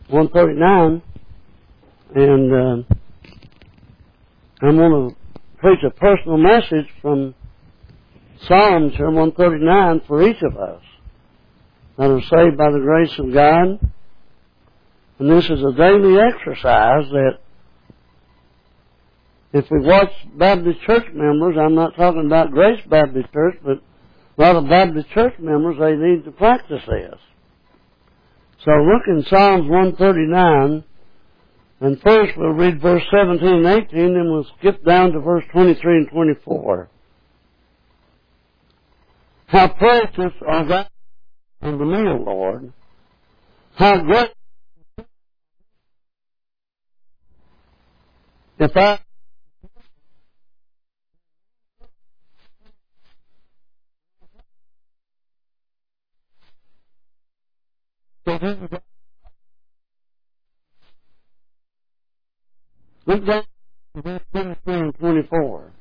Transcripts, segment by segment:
139, and I'm going to preach a personal message from Psalms here, 139, for each of us that are saved by the grace of God. And this is a daily exercise that if we watch Baptist church members, I'm not talking about Grace Baptist Church, but a lot of Baptist church members, they need to practice this. So look in Psalms 139, and first we'll read verse 17 and 18, then we'll skip down to verse 23 and 24. How precious are thou unto me, O Lord! How great if I look down to verse 23 and 24.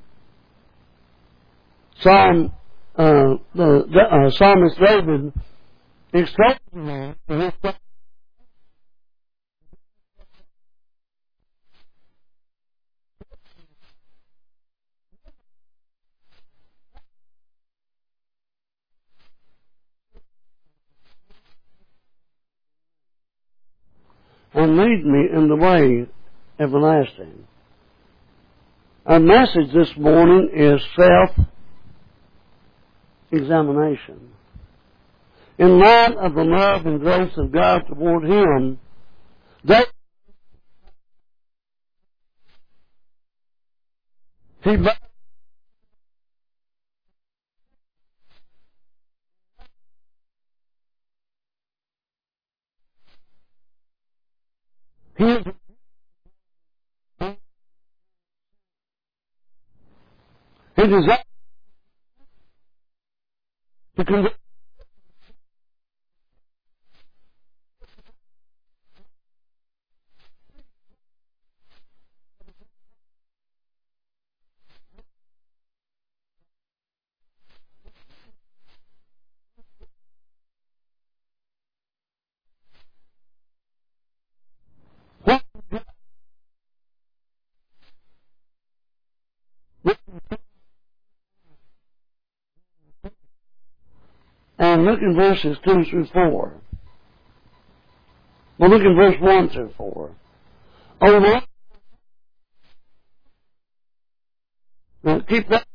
The psalmist David extols the Lord for his faithfulness and lead me in the way everlasting. Our message this morning is self-examination. In light of the love and grace of God toward him, he desires to convert. And look in verses 2 through 4. Well, look in verse 1 through 4. Oh, Lord. Now, keep that.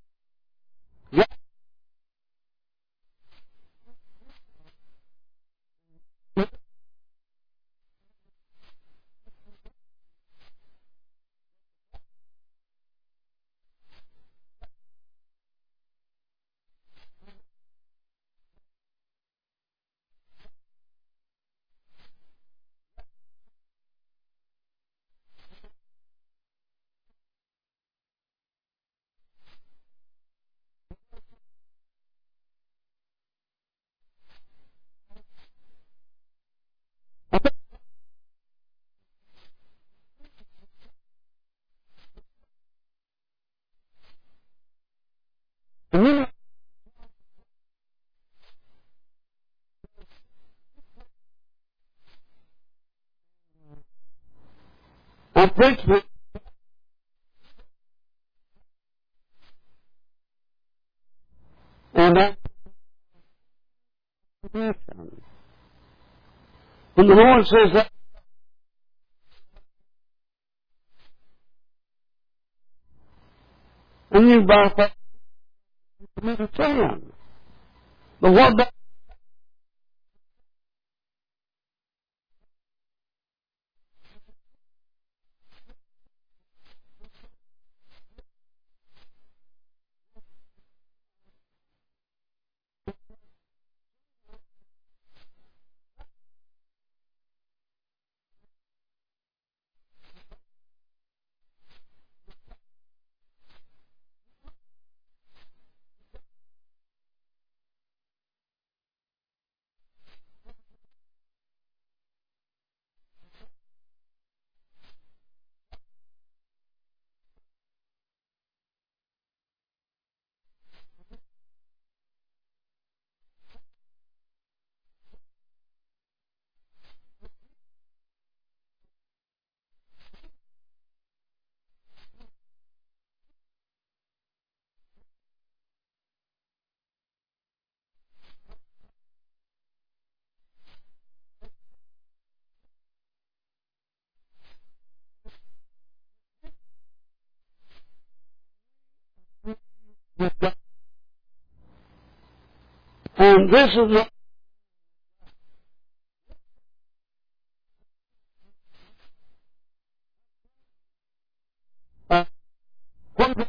I preach this. And when the Lord says that, and you by faith commit a sin. But what about with God. And this is not what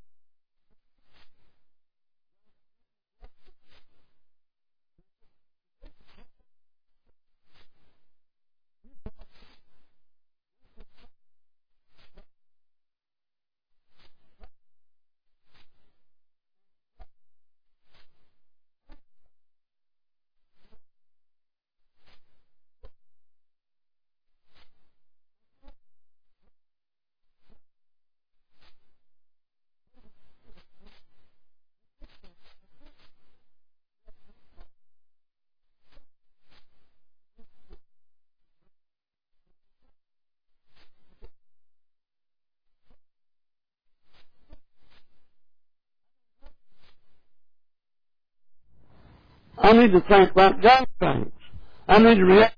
I need to think about God's things. I need to react.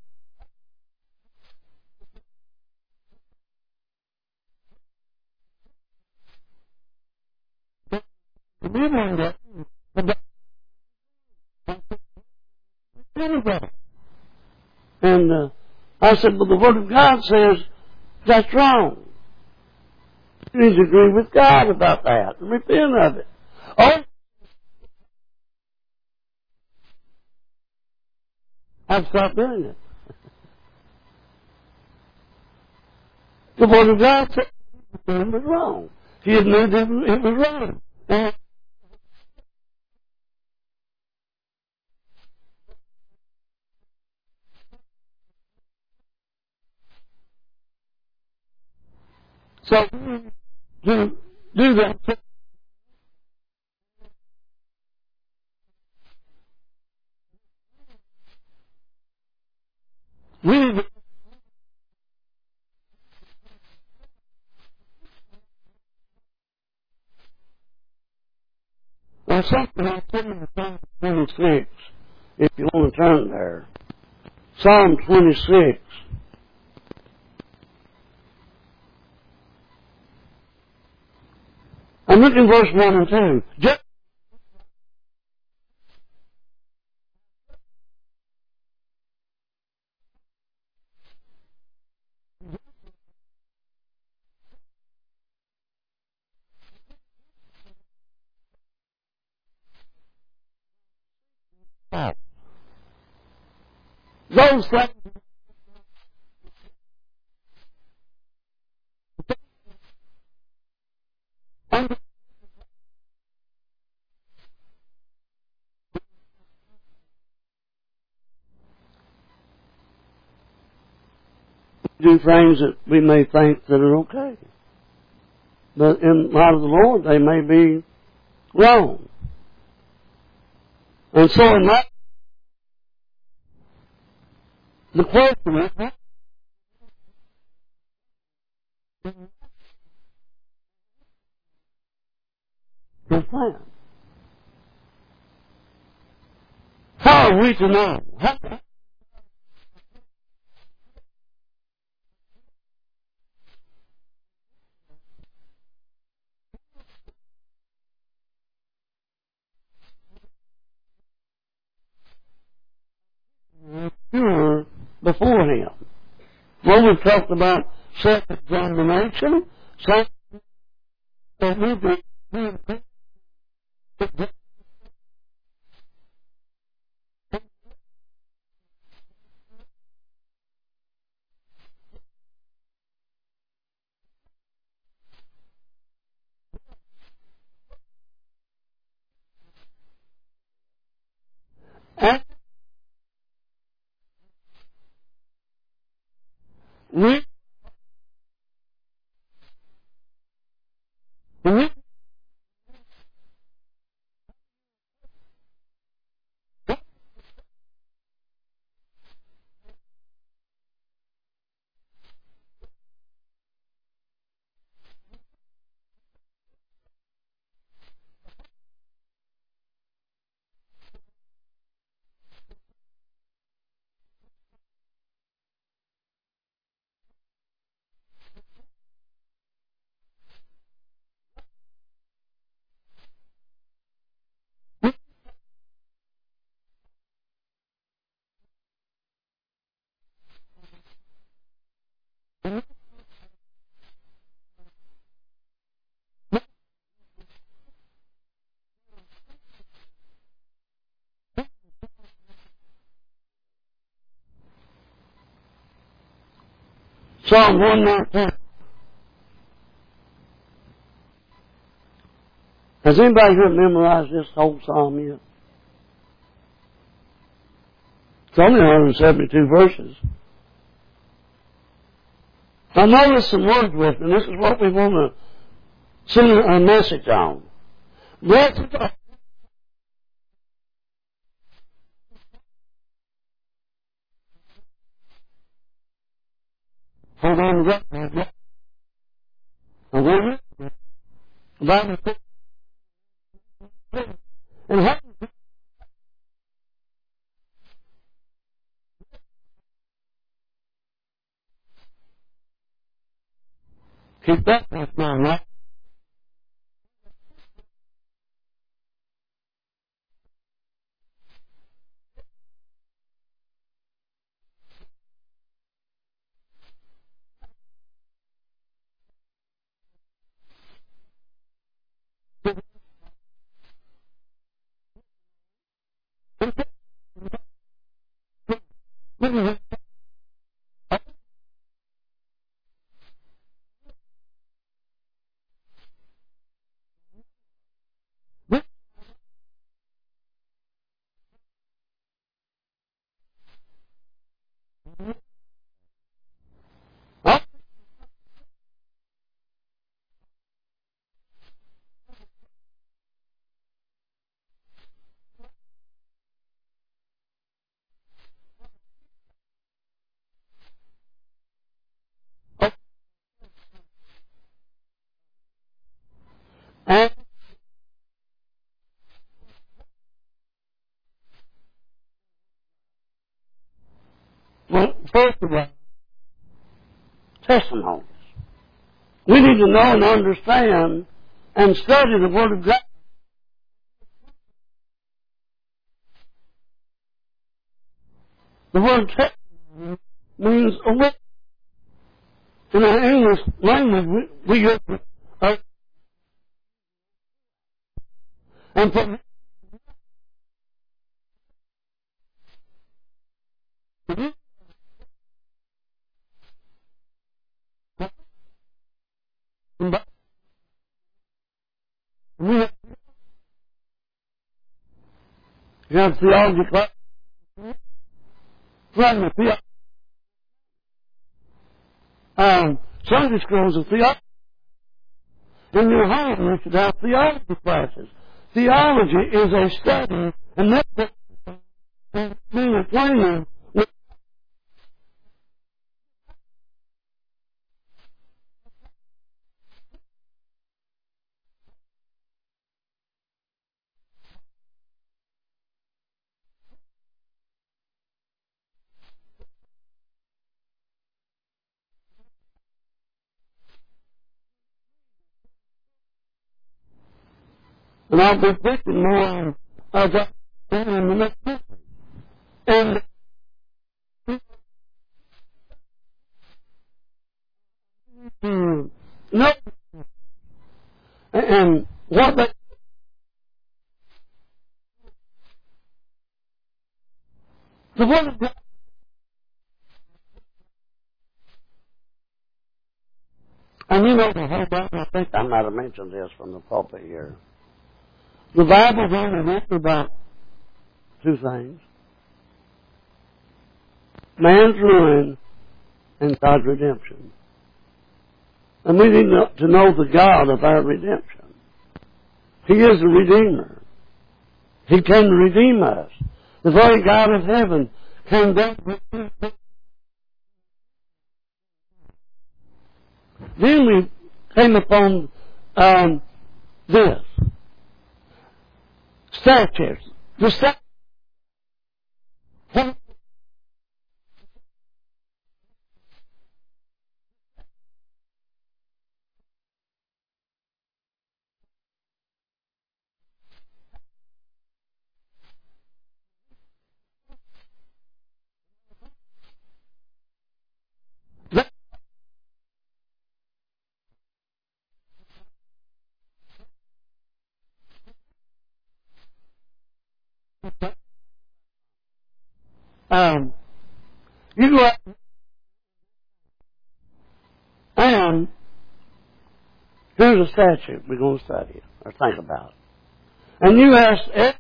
Remembering that about anybody. And I said, but the Word of God says that's wrong. You need to agree with God about that and repent of it. Oh, I've stopped doing it. The Word of God said it was wrong. He admitted it was wrong. And so to do that, we need to, there's something I put in Psalm 26, if you want to turn there. Psalm 26. I'm looking verse 1 and 2. Just those things, do things that we may think that are okay. But in the light of the Lord, they may be wrong. And so in that, the question is, his plan. How are we to know? How sure before Him? Well, we've talked about self-examination, that we act, we, we Psalm 119. Has anybody here memorized this whole psalm yet? It's only 172 verses. Now notice some words with me. This is what we want to send a message on. Blessed are hold on to that. The Bible says, and heaven, keep that in mind, right? And, well, first of all, testimonies. We need to know and understand and study the Word of God. The word testimony means a witness. In our English language, we use and from you have theology class, Sunday schools of theology. In your home, you should have theology classes. Theology is a study, and that's what being acquainted with. And I'll be preaching more about that in the next message. And no, and what they, the Word of God, and you know the whole Bible, I think I might have mentioned this from the pulpit here. The Bible's only written about two things: man's ruin and God's redemption. And we need to know the God of our redemption. He is the Redeemer. He can redeem us. The very God of heaven can then redeem us. Then we came upon this. Statutes. The statutes. You go out on, here's a statute we're going to study or think about. And you ask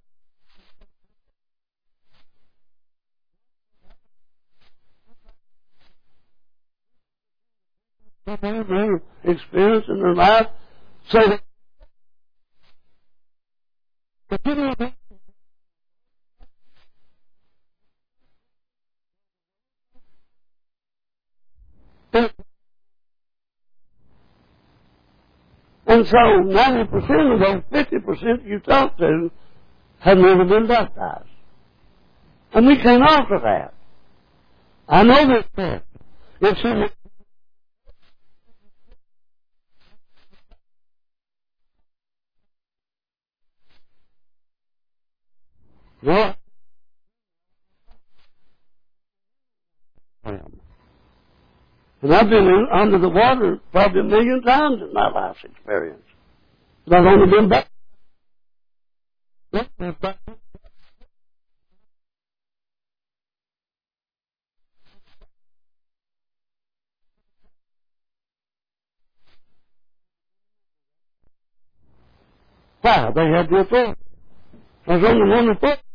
their experience in their life, so that and so 90% of those 50% you talk to have never been baptized. And we can't offer that. I know this fact. It's in well, and I've been under the water probably 1 million times in my life's experience. But I've only been baptized. Wow, they had the authority. I was only one of them.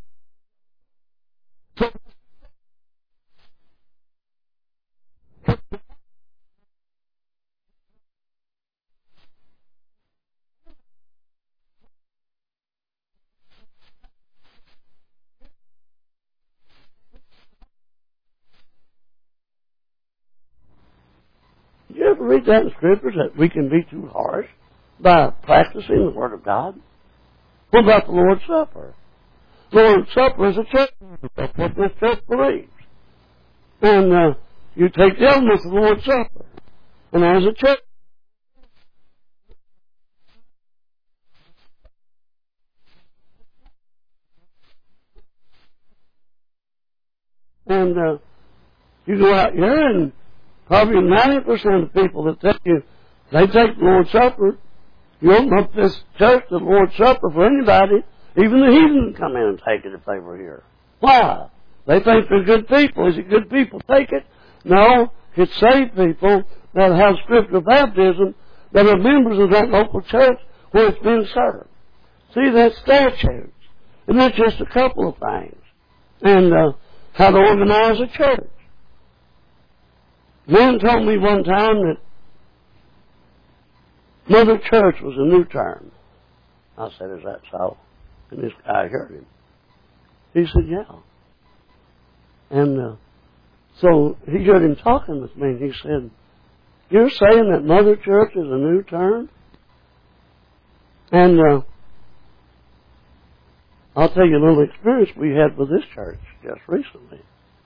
Did you ever read that in Scriptures that we can be too harsh by practicing the Word of God? What about the Lord's Supper? The Lord's Supper is a church. That's what this church believes. And you take the elements of the Lord's Supper. And as a church, and you go out here and probably 90% of the people that take you, they take the Lord's Supper. You open up this church, the Lord's Supper, for anybody, even the heathen come in and take it if they were here. Why? They think they're good people. Is it good people take it? No, it's saved people that have scriptural baptism that are members of that local church where it's been served. See, that's statutes. And that's just a couple of things. And how to organize a church. Man told me one time that Mother Church was a new term. I said, is that so? And this guy heard him. He said, yeah. And so he heard him talking with me, and he said, you're saying that Mother Church is a new term? And I'll tell you a little experience we had with this church just recently.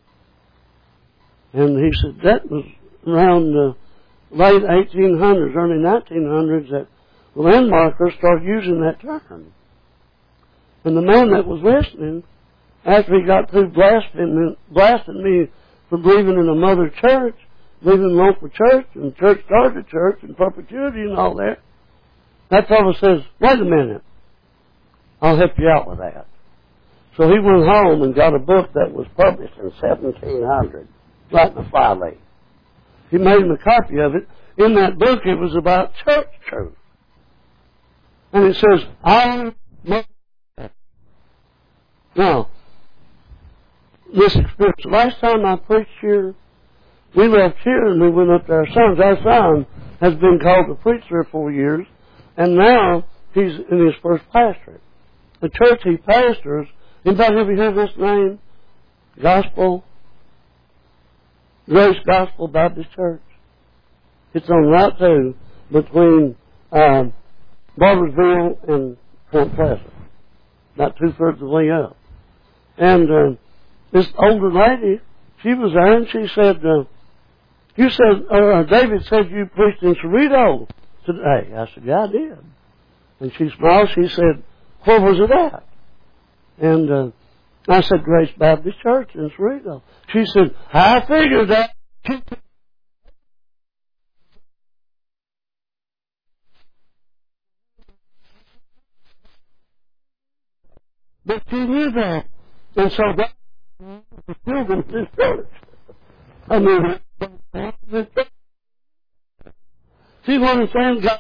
And he said that was around the late 1800s, early 1900s that the landmarkers started using that term. And the man that was listening, after he got through blasting me for believing in a mother church, believing in local church, and church started church, and perpetuity and all that fellow says, wait a minute, I'll help you out with that. So he went home and got a book that was published in 1700, right in the flyleaf. He made him a copy of it. In that book, it was about church truth. And it says, now, this experience, the last time I preached here, we left here and we went up to our sons. Our son has been called to preach 3 or 4 years, and now he's in his first pastorate. The church he pastors, anybody ever heard this name? Grace Gospel Baptist Church. It's on Route 2 between Barbersville and Point Pleasant, about 2/3 of the way up. And this older lady, she was there, and she said, David said you preached in Cerrito today. I said, yeah, I did. And she smiled. She said, where was it at? And I said, Grace Baptist Church in Cerrito. She said, I figured that. But she knew that. And so that was still in this church. I mean, See what I'm saying? God.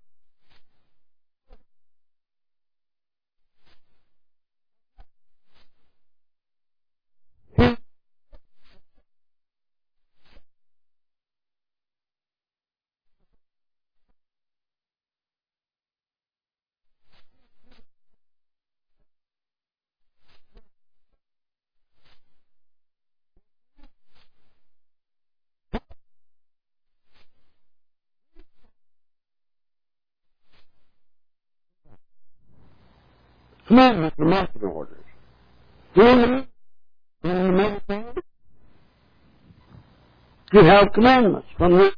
Commandments are marching orders. Do you know? You have commandments from the.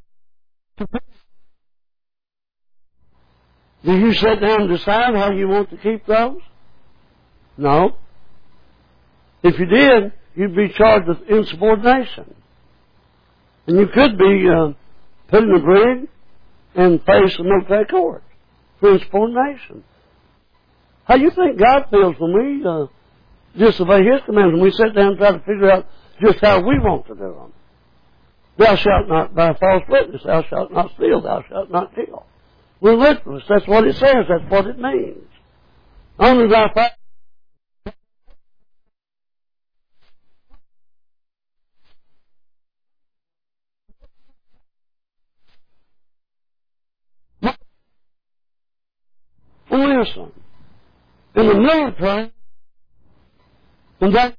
Do you sit down and decide how you want to keep those? No. If you did, you'd be charged with insubordination. And you could be put in a brig and face a military court for insubordination. How do you think God feels when we disobey His commands, when we sit down and try to figure out just how we want to do them? Thou shalt not bear false witness. Thou shalt not steal. Thou shalt not kill. We're literalists. That's what it says. That's what it means. Honor thy father. Listen. In the military, when that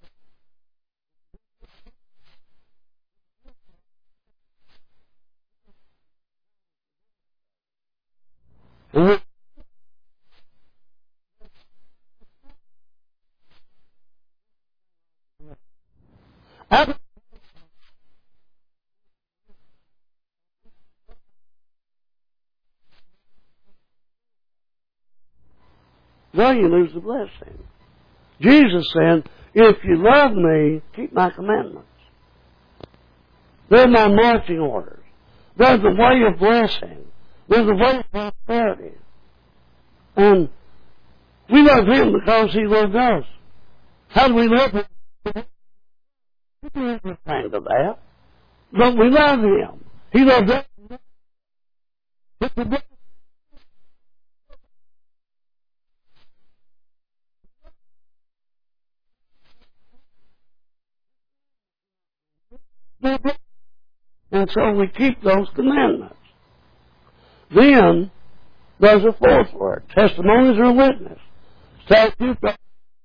well, you lose the blessing. Jesus said, if you love me, keep my commandments. They're my marching orders. They're the way of blessing. They're the way of prosperity. And we love Him because He loved us. How do we love Him? We don't understand of that. But we love Him. He loves us. And so we keep those commandments. Then there's a fourth word. Testimonies are a witness. Statutes are.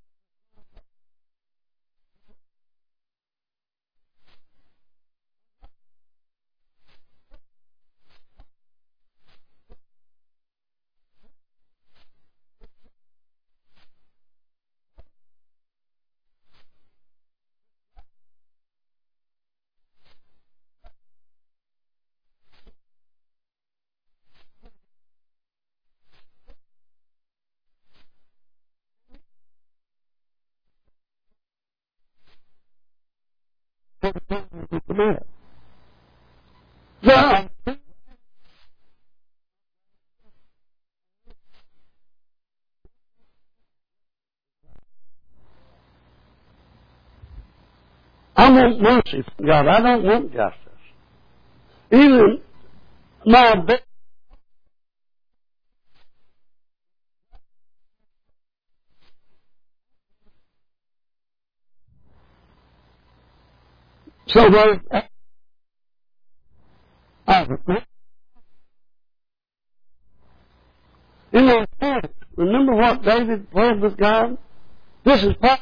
Now, I want mercy from God. I don't want justice. Even my best. So there's in those times, remember what David prayed with God? This is part.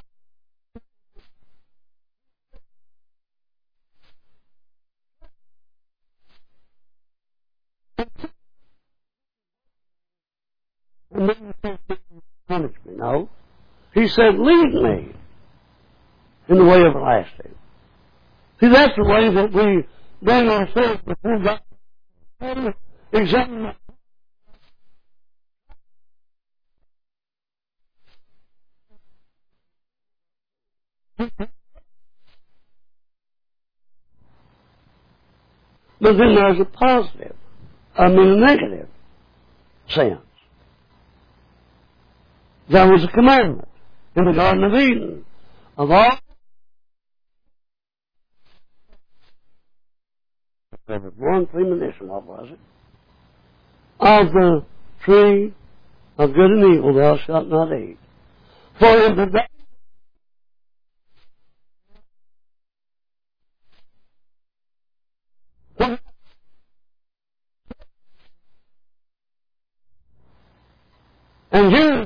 And then he said, punish me. No. He said, lead me in the way everlasting. See, that's the way that we bring ourselves before God. Examine. But then there's a positive, a negative sense. There was a commandment in the Garden of Eden of all. 1 premonition, what was it? of the tree of good and evil thou shalt not eat. For in the day and here's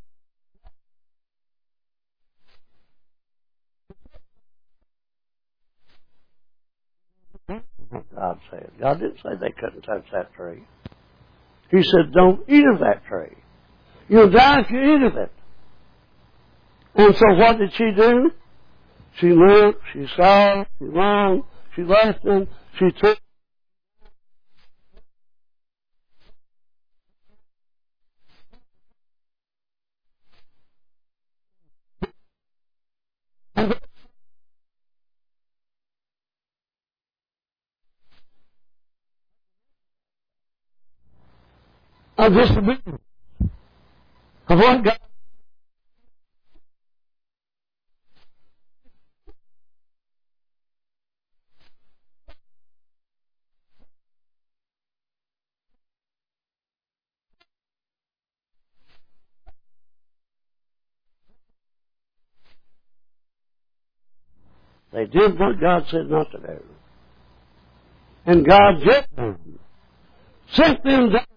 what God said. God didn't say they couldn't touch that tree. He said, don't eat of that tree. You'll die if you eat of it. And so what did she do? She looked, she saw, she longed, she left them, she took of disobedience of what God. They did what God said not to do. And God judged them. Sent them down.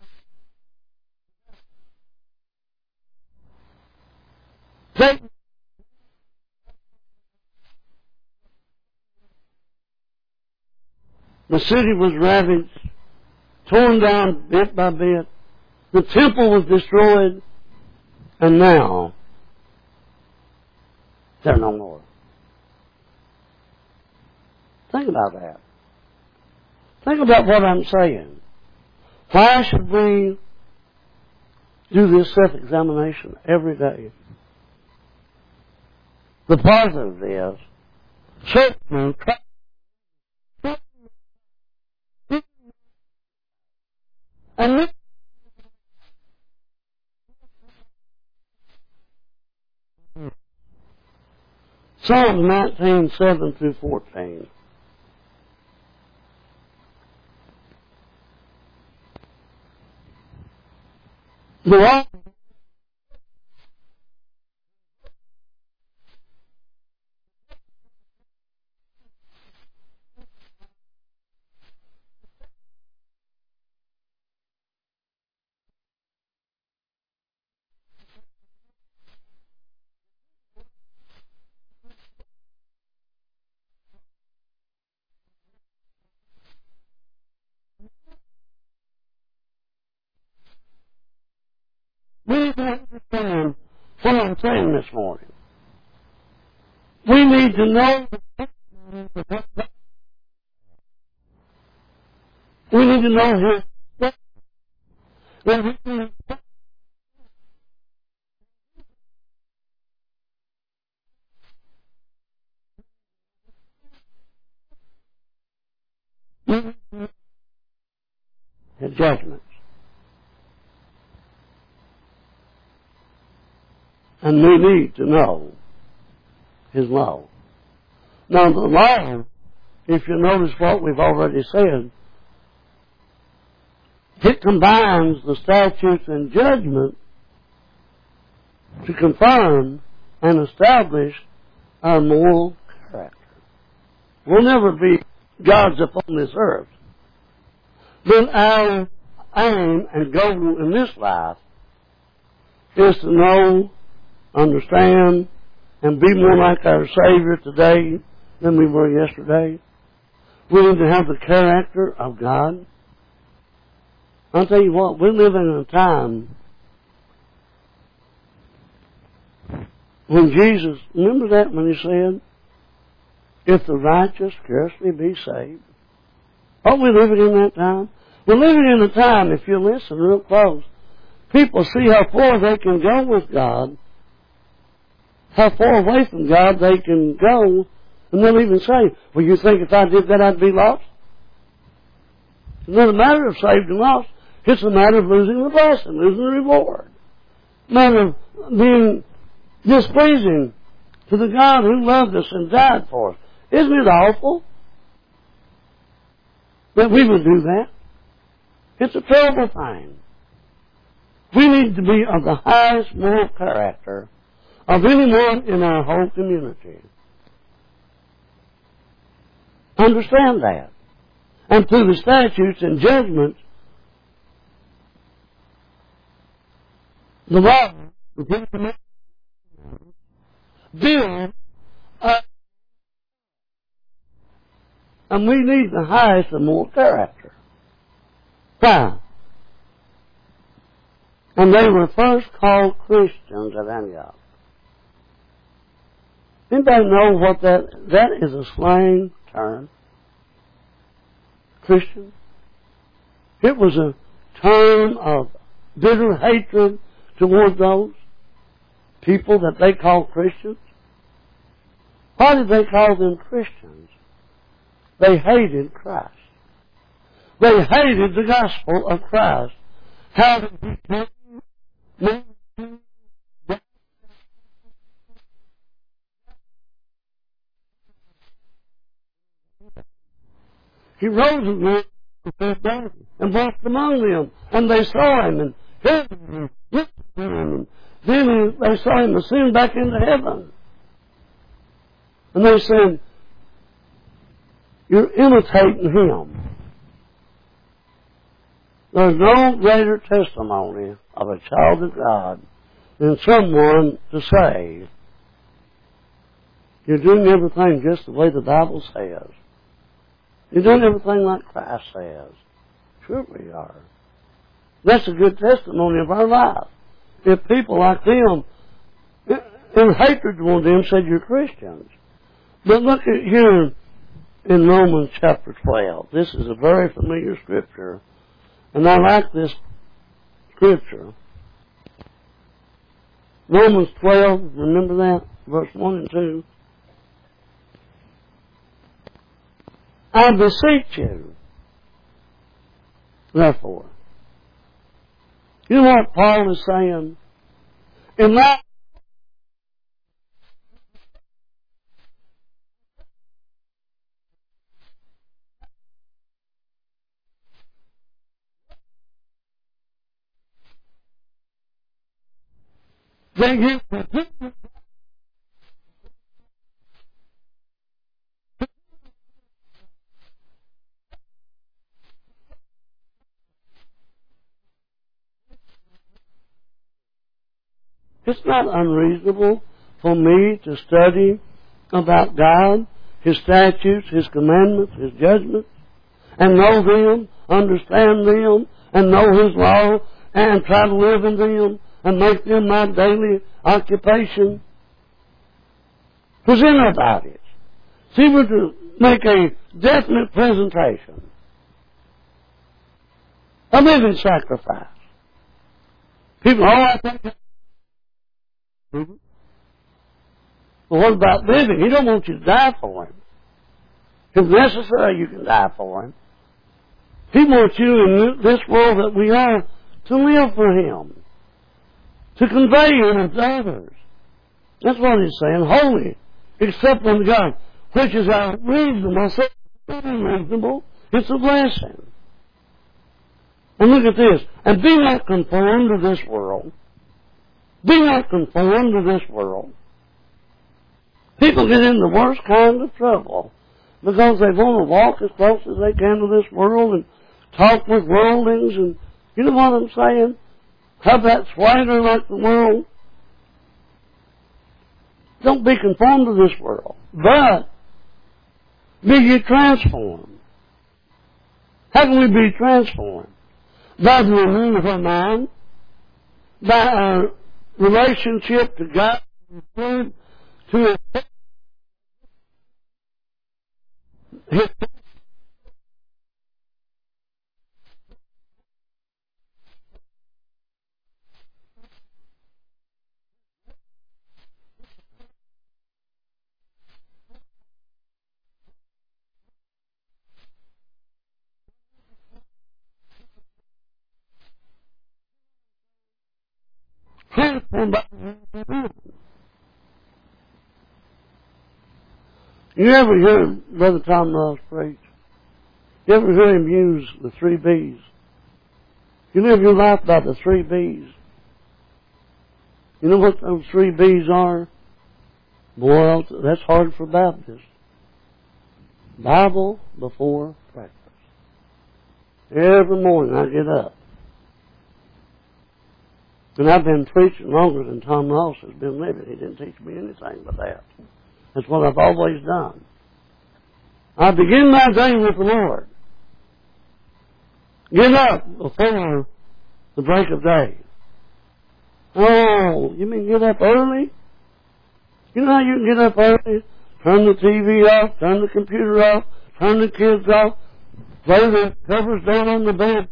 The city was ravaged, torn down bit by bit. The temple was destroyed. And now, they're no more. Think about that. Think about what I'm saying. Why should we do this self-examination every day? The positive is, certainly, and Psalm 19, 7 through 14. The Lord we need to understand what I'm saying this morning. We need to know we need to know his judgments. And we need to know his law. Now the law, if you notice what we've already said, it combines the statutes and judgment to confirm and establish our moral character. We'll never be gods upon this earth. Then our aim and goal in this life is to know, understand, and be more like our Savior today than we were yesterday. We need to have the character of God. I'll tell you what, we live in a time when Jesus, remember that when he said, if the righteous scarcely be saved? Aren't we living in that time? We're living in a time, if you listen real close, people see how far they can go with God, how far away from God they can go, and they'll even say, well, you think if I did that I'd be lost? It's not a matter of saved and lost. It's a matter of losing the blessing, losing the reward. A matter of being displeasing to the God who loved us and died for us. Isn't it awful that we would do that? It's a terrible thing. We need to be of the highest moral character of anyone in our whole community. Understand that. And through the statutes and judgments, the law, the Ten build up, and we need the highest of moral character. Why? And they were first called Christians at Antioch. Anybody know what that is a slang term? Christian? It was a term of bitter hatred toward those people that they called Christians. Why did they call them Christians? They hated Christ. They hated the gospel of Christ. How did he come? He rose again and walked among them, and they saw him and heard him and looked at him. Then they saw him ascend back into heaven. And they said, "You're imitating him." There's no greater testimony of a child of God than someone to say, "You're doing everything just the way the Bible says. You're doing everything like Christ says." Sure we are. That's a good testimony of our life. If people like them, in hatred toward them, said you're Christians. But look at here in Romans chapter 12. This is a very familiar scripture. And I like this scripture. Romans 12, remember that? Verse 1 and 2. "I beseech you, therefore." You know what Paul is saying? In that they give it's not unreasonable for me to study about God, His statutes, His commandments, His judgments, and know them, understand them, and know His law, and try to live in them, and make them my daily occupation. Present about it. See, we're to make a definite presentation. A living sacrifice. People, I think. Well, what about living? He don't want you to die for Him. If necessary, you can die for Him. He wants you in this world that we are to live for Him. To convey Him to others. That's what He's saying. Holy, except unto God, which is our reasonable. I say unreasonable. It's a blessing. And look at this. And be not conformed to this world. Be not conformed to this world. People get in the worst kind of trouble because they want to walk as close as they can to this world and talk with worldlings, and you know what I'm saying? Have that swagger like the world. Don't be conformed to this world, but be ye transformed. How can we be transformed? By the renewing of our mind, by our relationship to God, to His transformed by the mind. You ever hear Brother Tom Ross preach? You ever hear him use the 3 B's? You live your life by the 3 B's. You know what those 3 B's are? Boy, that's hard for Baptists. Bible before breakfast. Every morning I get up. And I've been preaching longer than Tom Ross has been living. He didn't teach me anything but that. That's what I've always done. I begin my day with the Lord. Get up before the break of day. Oh, you mean get up early? You know how you can get up early? Turn the TV off, turn the computer off, turn the kids off, lay the covers down on the bed.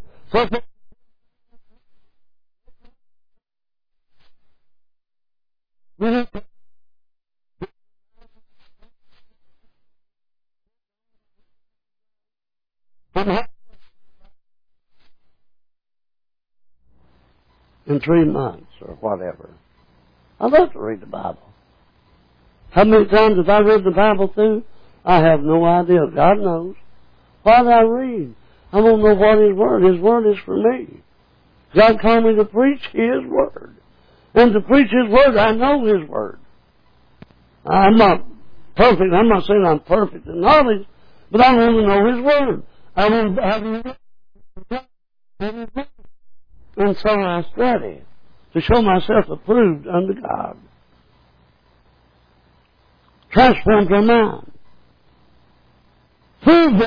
In 3 months or whatever. I love to read the Bible. How many times have I read the Bible through? I have no idea. God knows. Why do I read? I want to know what His Word. His Word is for me. God called me to preach His Word. And to preach His Word, I know His Word. I'm not perfect. I'm not saying I'm perfect in knowledge, but I want to know His Word. I want to have His Word. And so I study to show myself approved unto God. Transforms our mind. Prove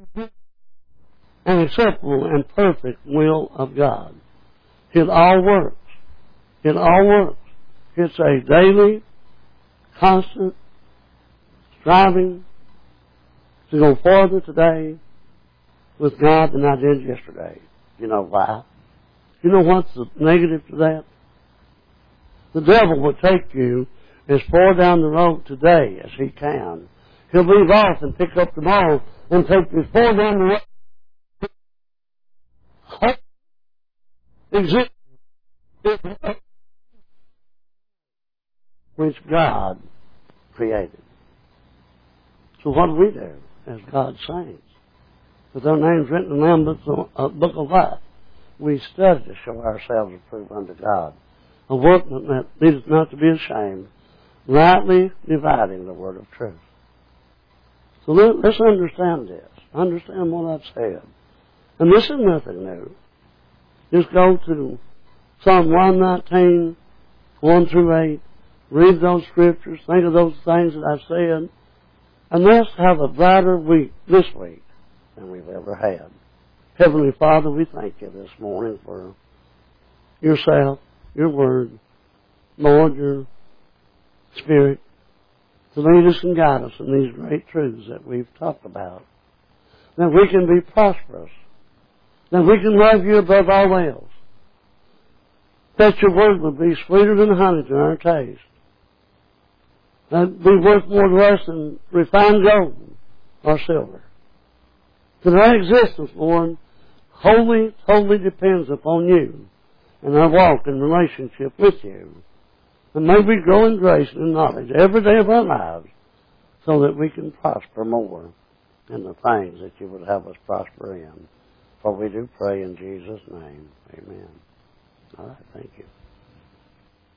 an acceptable and perfect will of God. It all works. It all works. It's a daily, constant striving to go farther today with God than I did yesterday. You know why? You know what's the negative to that? The devil will take you as far down the road today as he can. He'll leave off and pick up tomorrow and take you as far down the road. Exist which God created. So what do we do as God's saints? With our names written in the Lamb's Book of Life, we study to show ourselves approved unto God, a workman that needeth not to be ashamed, rightly dividing the word of truth. So let's understand this. Understand what I've said. And this is nothing new. Just go to Psalm 119, 1 through 8, read those scriptures, think of those things that I've said, and let's have a brighter week this week than we've ever had. Heavenly Father, we thank you this morning for yourself, your word, Lord, your Spirit, to lead us and guide us in these great truths that we've talked about. That we can be prosperous. That we can love you above all else. That your word will be sweeter than honey to our taste. That be worth more to us than refined gold or silver. That our existence, Lord, wholly, totally depends upon you and our walk in relationship with you. And may we grow in grace and in knowledge every day of our lives so that we can prosper more in the things that you would have us prosper in. For we do pray in Jesus' name. Amen. All right, thank you.